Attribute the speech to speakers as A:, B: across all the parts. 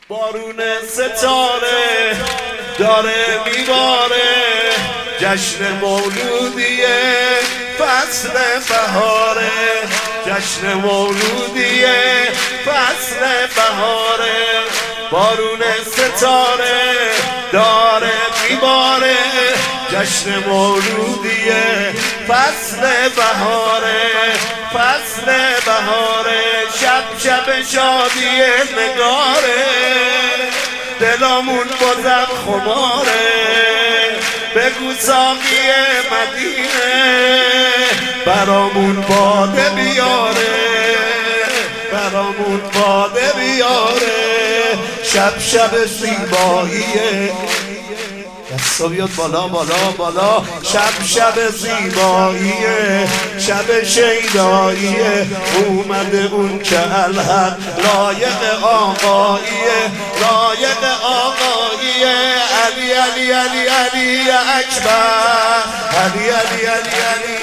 A: بارون ستاره داره میباره، جشن مولودیه فصل بهاره، جشن مولودیه فصل بهاره. بارون ستاره داره میباره، جشن مولودیه فصل بهاره، فصل بهاره. شب شب شادی نگاره، دلامون بازم خماره. بگو ساقی مدینه برامون باده بیاره، برامون باده بیاره. شب شب زیباییه، دستا بیاد بالا بالا بالا. شب شب زیباییه، شب شیداییه. اومده اون که الحق لایق آقاییه، لایق آقاییه. علی علی علی علی اکبر، علی علی علی علی.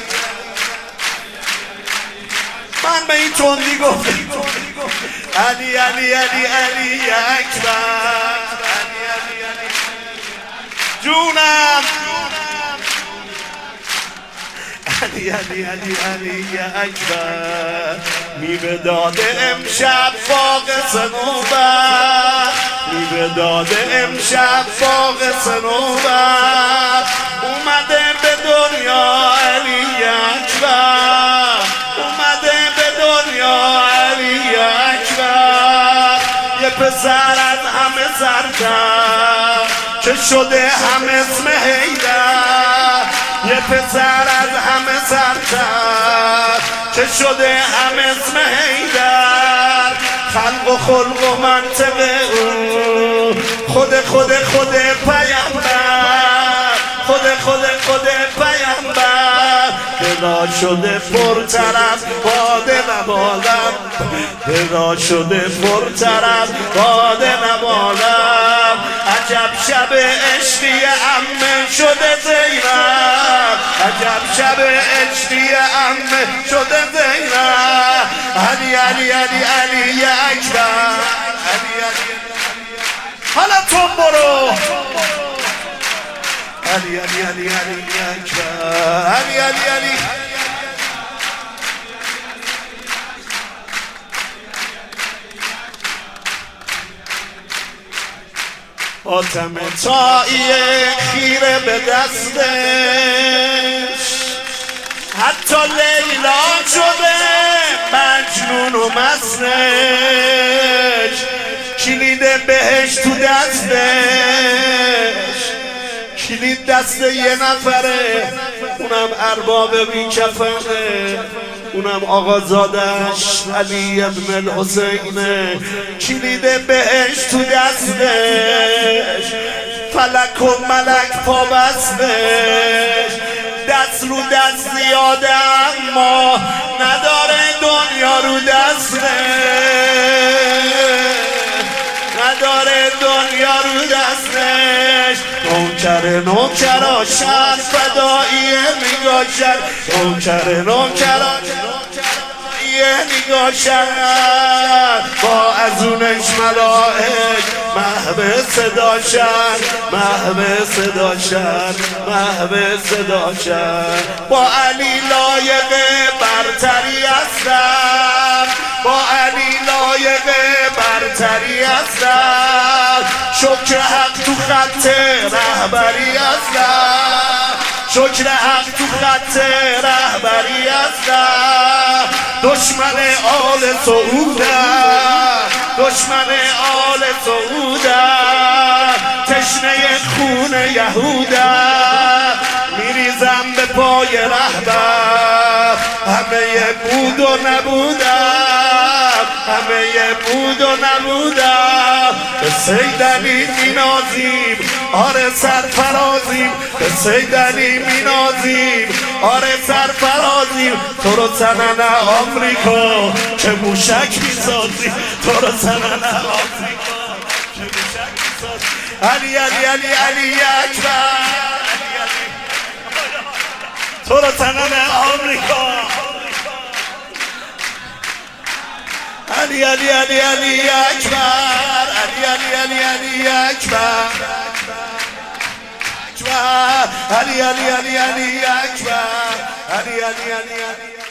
A: من به این تندی گفتم علی علی علی علی اکبر، علی علی علی جونم. علی علی علی علی اکبر. میوه داده امشب باغ صنوبر، میوه داده امشب باغ صنوبر. اومده به دنیا علی اکبر، اومده به دنیا علی اکبر. یه پسر از همه زرتر که شده همه اسم حیدر، یه پسر از همه زرتر که شده همه اسم حیدر. خلق و خلق و منطق او خود پیامبر، خود پیامبر. دلا شده پرطرف باده نبالم، دلا شده پرطرف باده نبالم. عجب شب عشقی عمه شده زینب، عجب شب عشقی عمه شده زینب. علی علی علی علی اکبر، علی علی. حالا تو برو علی علی علی علی اکبر، علی علی علی. حاتم طائیه خیره به دستش، حتی لیلا شده مجنون و مسنش. کلید بهش تو دستش، کلید دست یه نفره، اونم ارباب بی کفنه، اونم آقازادش علی ابن الحسینه. کلید بهش تو دستش، فلک و ملک پا بستش. دست رو دست زیاده اما نداره دنیا رو دستش، نداره دنیا رو دستش. نوکرا شهر فداییه نگاه شد، نوکرا نگاه شد. با ازونش ملائک محو صدا شد، محو صدا شد، محو صدا شد. با علی لایق برتری هستم، با علی لایق برتری هستم. شکر حق تو خط رهبری هستم، شکر حق تو خط رهبری هستم. دشمن آل سعودم، دشمن آل سعودم. تشنه خون یهودم، میریزم به پای رهبر. همه بود و نبودم، همه بود و نبودم. به سید علی مینازیم، آره سرفرازیم. به سید علی مینازیم، آره سرفرازیم. تو رو سنن آمریکا که موشک میسازیم، تو رو سنن آمریکا که موشک میسازیم. علی علی علی علی اکبر، تو رو سنن آمریکا. علی علی علی علی اکبر، علی علی علی اکبر علی علی علی علی اکبر علی علی علی علی